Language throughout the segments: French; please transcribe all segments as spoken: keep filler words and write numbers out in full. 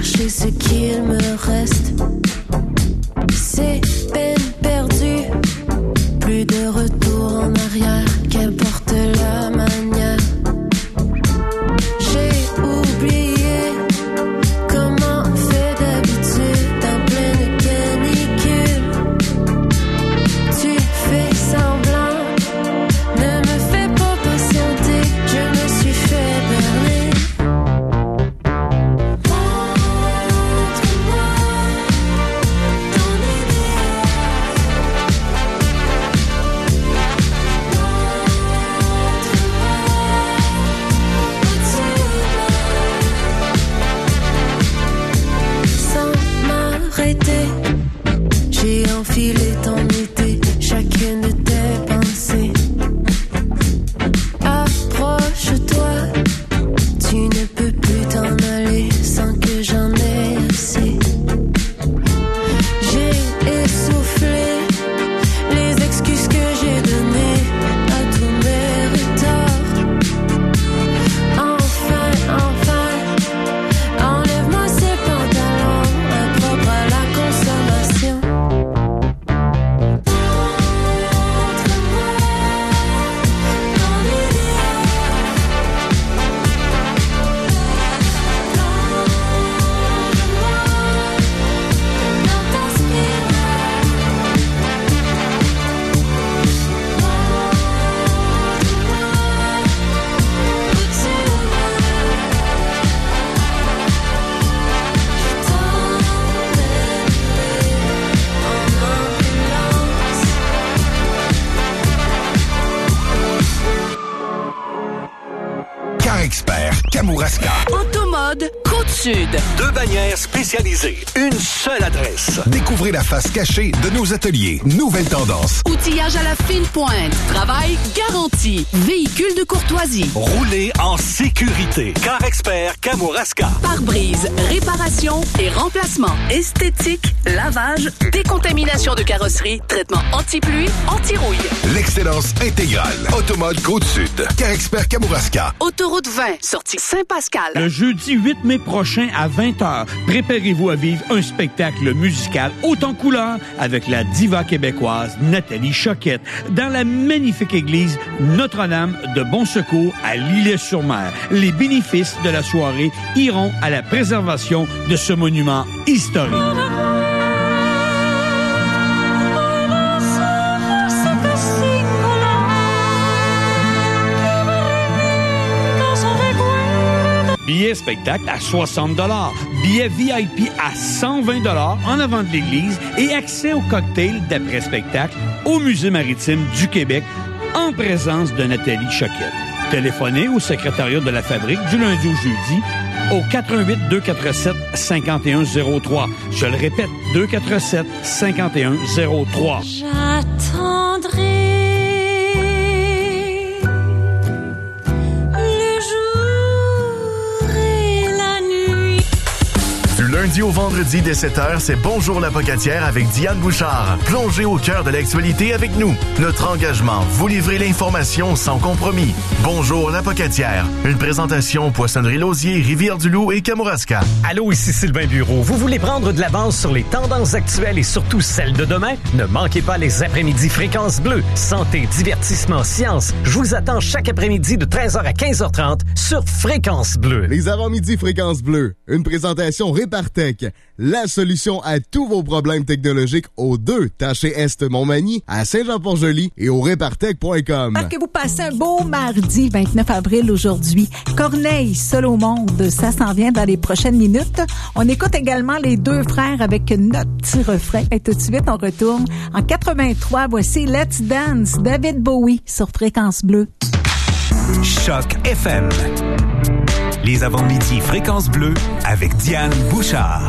chercher ce qu'il me reste. C'est peine perdue, plus de retour en arrière, qu'importe la manière. J'ai oublié comment on fait d'habitude en pleine canicule. Tu fais semblant, ne me fais pas patienter, je me suis fait berner. Montre-moi ton idéal. Sans m'arrêter, j'ai enfilé ton été, chacune de tes pensées. Approche-toi, tu ne peux plus t'en aller sans que j'en ai assez. J'ai essoufflé les excuses que j'ai données à tous mes retards. Enfin, enfin, enlève-moi ces pantalons impropres à la consommation. Montre-moi ton idéal. Plonge-moi dans ta spirale. Montre-moi où tu Car Expert Kamouraska. Automode Côte-Sud. Deux bannières spécialisées. Une seule adresse. Découvrez la face cachée de nos ateliers. Nouvelle tendance. Outillage à la fine pointe. Travail garanti. Véhicule de courtoisie. Roulez en sécurité. Car Expert Kamouraska. Pare-brise, réparation et remplacement. Esthétique, lavage, décontamination de carrosserie, traitement anti-pluie, anti-rouille. L'excellence intégrale. Automode Côte-Sud. Car Expert Kamouraska. Autoroute vingt, sortie Saint-Pascal. Le jeudi huit mai prochain à vingt heures, préparez-vous à vivre un spectacle musical haut en couleur avec la diva québécoise Nathalie Choquette dans la magnifique église Notre-Dame de Bon Secours à L'Îlet-sur-Mer. Les bénéfices de la soirée iront à la préservation de ce monument historique. Billets spectacle à soixante dollars, billets V I P à cent vingt dollars en avant de l'église et accès au cocktail d'après-spectacle au Musée maritime du Québec en présence de Nathalie Choquette. Téléphonez au secrétariat de la Fabrique du lundi au jeudi au quatre un huit, deux quatre sept, cinq un zéro trois. Je le répète, deux quatre sept, cinq un zéro trois. J'attendrai le jour et la nuit. Du lundi au vendredi dès sept heures, c'est Bonjour la Pocatière avec Diane Bouchard. Plongez au cœur de l'actualité avec nous. Notre engagement, vous livrer l'information sans compromis. Bonjour la Pocatière. Une présentation Poissonnerie Lausier, Rivière-du-Loup et Kamouraska. Allô, ici Sylvain Bureau. Vous voulez prendre de l'avance sur les tendances actuelles et surtout celles de demain? Ne manquez pas les après-midi Fréquence Bleue. Santé, divertissement, science. Je vous attends chaque après-midi de treize heures à quinze heures trente sur Fréquence Bleue. Les avant-midi Fréquence Bleue. Une présentation Répartec. La solution à tous vos problèmes technologiques aux deux Taché Est Montmagny, à Saint-Jean-Port-Joli et au répartec point com. Que vous passez un beau mardi vingt-neuf avril aujourd'hui. Corneille, seul au monde, ça s'en vient dans les prochaines minutes. On écoute également les deux frères avec notre petit refrain. Et tout de suite, on retourne en quatre-vingt-trois. Voici Let's Dance, David Bowie sur Fréquence Bleue. Choc F M. Les avant-midi Fréquence Bleue avec Diane Bouchard.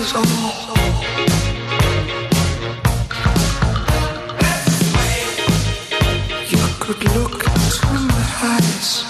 is all. You could look into my eyes.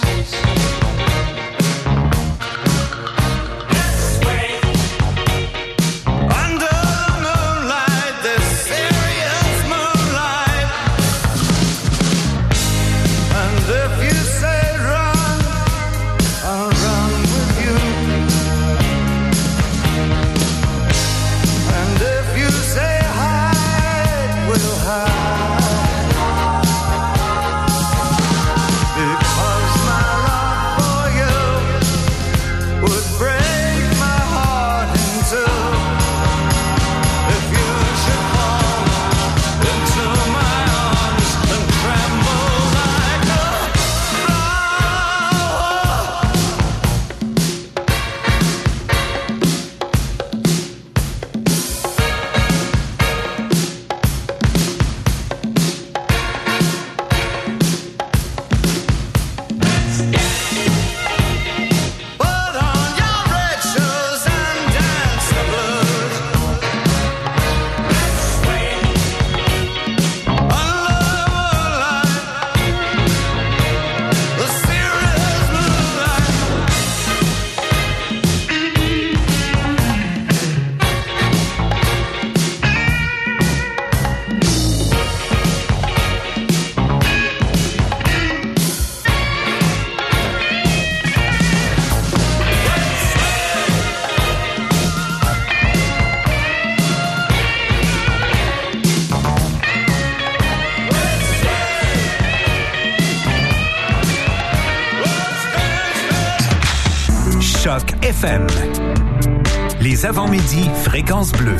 F M. Les avant-midi, fréquence bleue.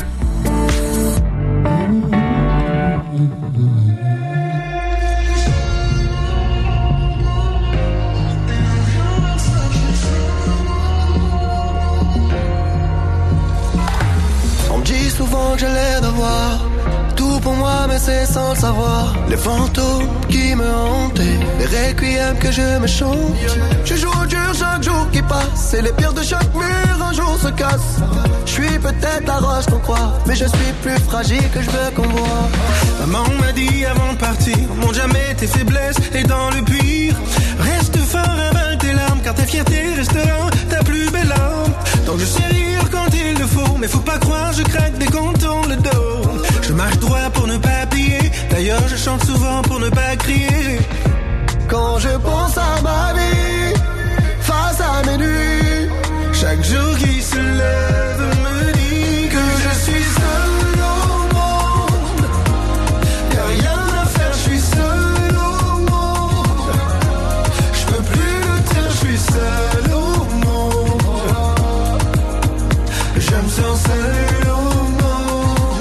On me dit souvent que j'ai l'air d'avoir tout pour moi, mais c'est sans le savoir. Les fantômes qui me hantaient, les requiems que je me chante. Je joue au dur chaque jour qui passe, et les pierres de chaque mur un jour se cassent. Je suis peut-être la roche qu'on croit, mais je suis plus fragile que je veux qu'on voit. Maman m'a dit avant de partir, montre jamais tes faiblesses et dans le pire, reste fort avec tes larmes, car ta fierté restera ta plus belle arme. Donc je sais rire quand il le faut, mais faut pas croire, je craque dès qu'on tourne le dos. Je marche droit pour ne pas plier, d'ailleurs je chante souvent pour ne pas crier. Quand je pense à ma vie, face à mes nuits, chaque jour qui se lève me dit que je suis seul au monde. Y'a rien à faire, je suis seul au monde. Je peux plus le dire, je suis seul au monde. Je me sens seul au monde.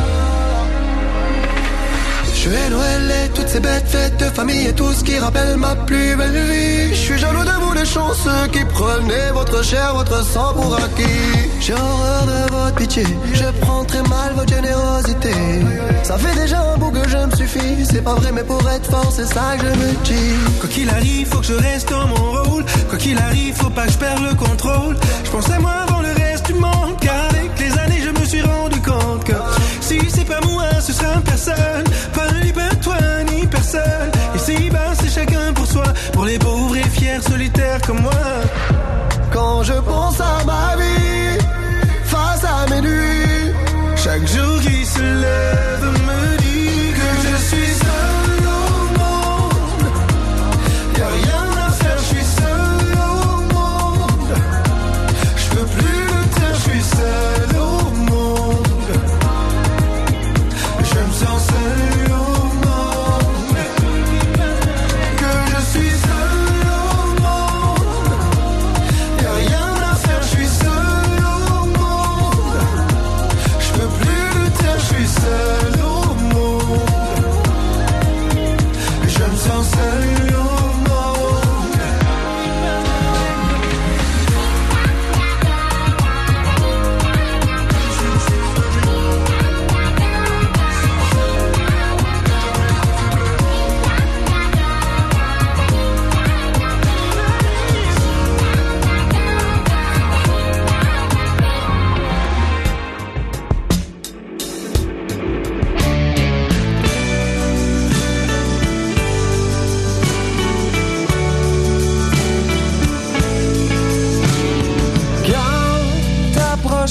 Je vais Noël et toutes ces bêtes fêtes de famille et tout ce qui rappelle ma plus belle vie. Je suis jaloux de vous les chanceux qui prenez votre chair, votre sang pour acquis. J'ai horreur de votre pitié, je prends très mal votre générosité. Ça fait déjà un bout que je me suffis, c'est pas vrai mais pour être fort c'est ça que je me dis. Quoi qu'il arrive, faut que je reste dans mon rôle. Quoi qu'il arrive, faut pas que je perde le contrôle. Je pense à moi avant le reste du monde, car avec les années je me suis rendu compte que si c'est pas moi, ce sera personne. Pas ni pas toi ni personne. Ici bas c'est chacun pour soi, pour les pauvres et fiers solitaires comme moi. Quand je pense à ma vie, face à mes nuits, chaque jour qui se lève me dit que je suis seul au monde. Y'a rien à faire, je suis seul au monde. Je peux plus le dire, je suis seul au monde. Je me sens seul au monde. Que je suis seul au monde. Y'a rien à faire,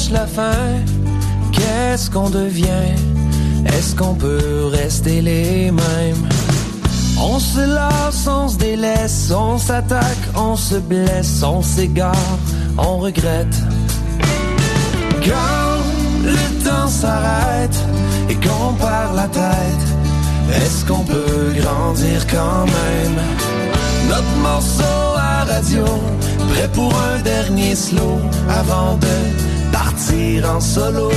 approche la fin, qu'est-ce qu'on devient? Est-ce qu'on peut rester les mêmes? On se lasse, on se délaisse, on s'attaque, on se blesse, on s'égare, on regrette. Quand le temps s'arrête et qu'on perd la tête, est-ce qu'on peut grandir quand même? Notre morceau à radio, prêt pour un dernier slow, avant de partir en solo.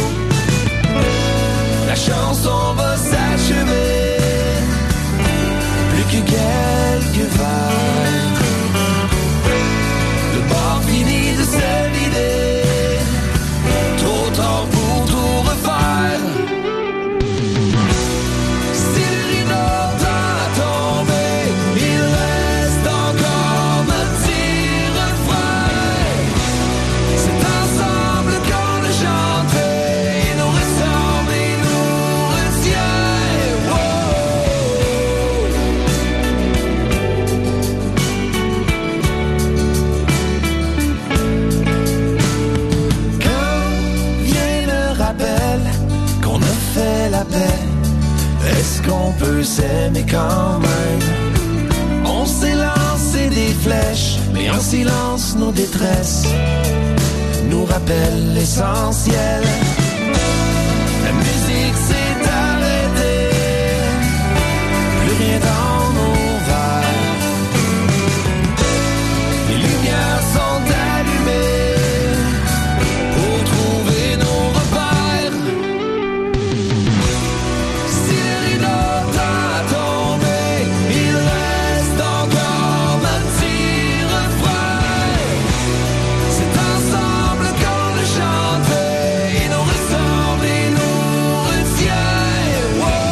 La chanson va s'achever, plus que quelques vers. Le bar finit de se vider, trop tard pour tout refaire. Si le rideau t'a tombé, il reste encore notre petit refrain. C'est ensemble qu'on a chanté, il nous ressemble et nous retient. Quand vient le rappel qu'on a fait la paix, est-ce qu'on peut s'aimer quand même? On s'est lancé des flèches, mais en silence nos détresses nous rappellent l'essentiel. La musique s'est arrêtée, plus rien dans nos verres. Les lumières sont allumées pour trouver nos repères. Si le rideau t'a tombé, il reste encore notre petit refrain. C'est ensemble qu'on le chante, il nous ressemble et nous retient.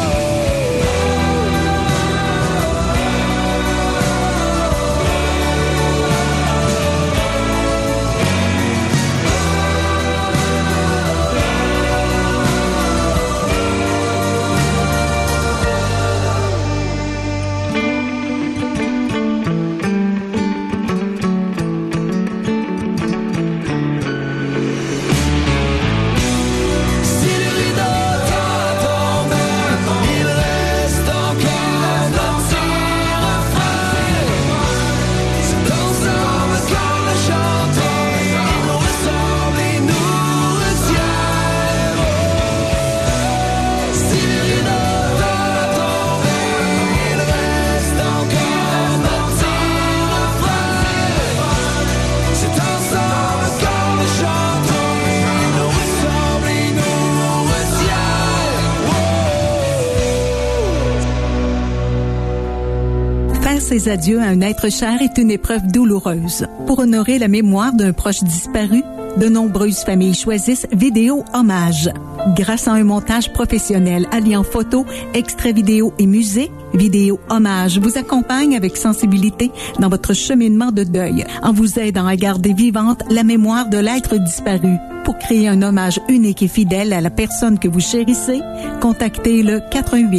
Si le rideau t'a tombé, il reste encore notre petit refrain. C'est ensemble qu'on le chante, il nous ressemble et nous retient. Si le rideau t'a tombé, il reste encore notre petit refrain. C'est ensemble qu'on le chante, il nous ressemble et nous retient. Faire ses adieux à un être cher est une épreuve douloureuse. Pour honorer la mémoire d'un proche disparu, de nombreuses familles choisissent Vidéo Hommage. Grâce à un montage professionnel alliant photos, extraits vidéo et musique, Vidéo Hommage vous accompagne avec sensibilité dans votre cheminement de deuil, en vous aidant à garder vivante la mémoire de l'être disparu. Pour créer un hommage unique et fidèle à la personne que vous chérissez, contactez le quatre un huit